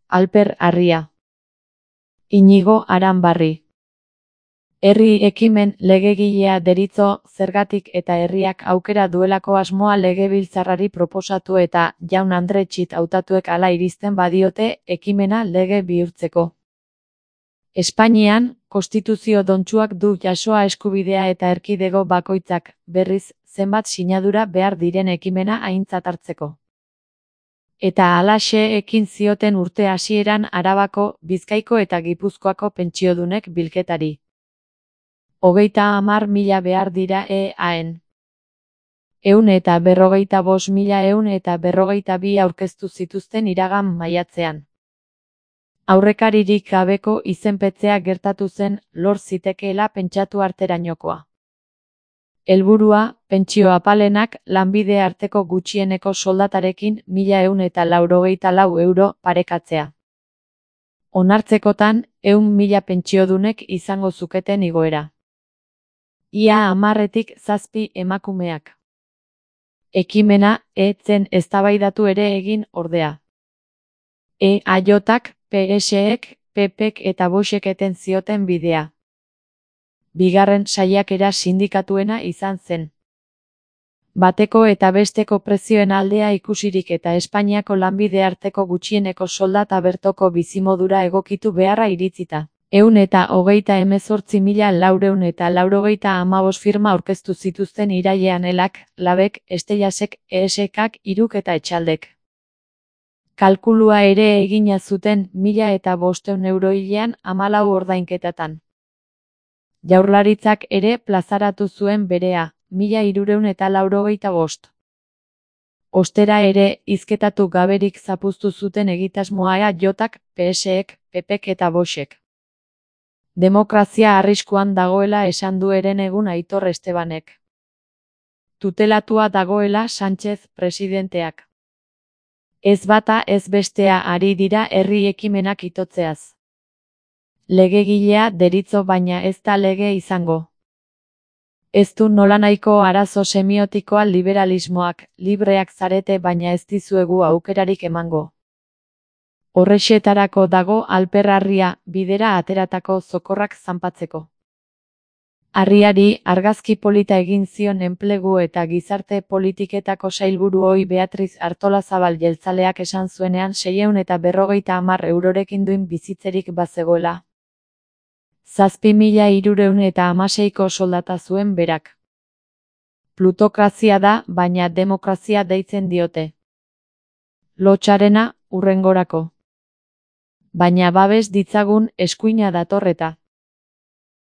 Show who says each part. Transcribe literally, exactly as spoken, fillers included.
Speaker 1: Alper Arria. Inigo Aranbarri. Herri ekimen legegilea deritzo, zergatik eta herriak aukera duelako asmoa legebiltzarrari proposatu eta Jaun Andre Txit hautatuek hala irizten badiote ekimena lege bihurtzeko. Espainian, konstituzio dontsuak du jasoa eskubidea eta erkidego bakoitzak, berriz, zenbat sinadura behar diren ekimena aintzat hartzeko. Eta halaxe ekin zioten urte hasieran Arabako, Bizkaiko eta Gipuzkoako pentsiodunek bilketari. Hogeita hamar mila behar dira eaen. Ehun eta berrogeita bost mila ehun eta berrogeita bi aurkeztu zituzten iragan maiatzean. Aurrekaririk gabeko izenpetzea gertatu zen lor zitekeela pentsatu arterainokoa. Helburua, pentsio apalenak lanbide arteko gutxieneko soldatarekin mila ehun eta laurogeita lau euro parekatzea. Onartzekotan, ehun mila pentsiodunek izango zuketen igoera. Ia hamarretik zazpi emakumeak. Ekimena, ez zen eztabaidatu ere egin ordea. EAJak, PSek, PPek eta Voxek eten zioten bidea. Bigarren saiakera sindikatuena izan zen. Bateko eta besteko prezioen aldea ikusirik eta Espainiako lanbide arteko gutxieneko soldata bertoko bizimodura egokitu beharra iritzita. Ehun eta hogeita hemezortzi mila laurehun eta laurogeita hamabost firma aurkeztu zituzten irailean elak, labek, estelasek, esekak, hiruk eta etxaldek. Kalkulua ere egina zuten mila eta bostehun euro hilean hamalau ordainketatan. Jaurlaritzak ere plazaratu zuen berea, mila hirurehun eta laurogeita bost. Ostera ere, hizketatu gaberik zapuztu zuten egitasmoa EAJak, PSek, PPek eta Voxek. Demokrazia arriskuan dagoela esan du herenegun Aitor Estebanek. Tutelatua dagoela Sánchez presidenteak. Ez bata ez bestea ari dira herri ekimenak itotzeaz. Legegilea deritzo baina ez da lege izango. Ez du nolanahiko arazo semiotikoa liberalismoak, libreak zarete baina ez dizuegu aukerarik emango. Horrexetarako dago Alper Arria, bidera ateratako zokorrak zanpatzeko. Arriari argazki polita egin zion enplegu eta gizarte politiketako sailburu ohi Beatriz Artolazabal jeltzaleak esan zuenean seiehun eta berrogeita hamar eurorekin duin bizitzerik bazegoela. Zazpi mila hirurehun eta hamaseiko soldata zuen berak. Plutokrazia da, baina demokrazia deitzen diote. Lotsarena, hurrengorako. Baina babes ditzagun eskuina datorreta.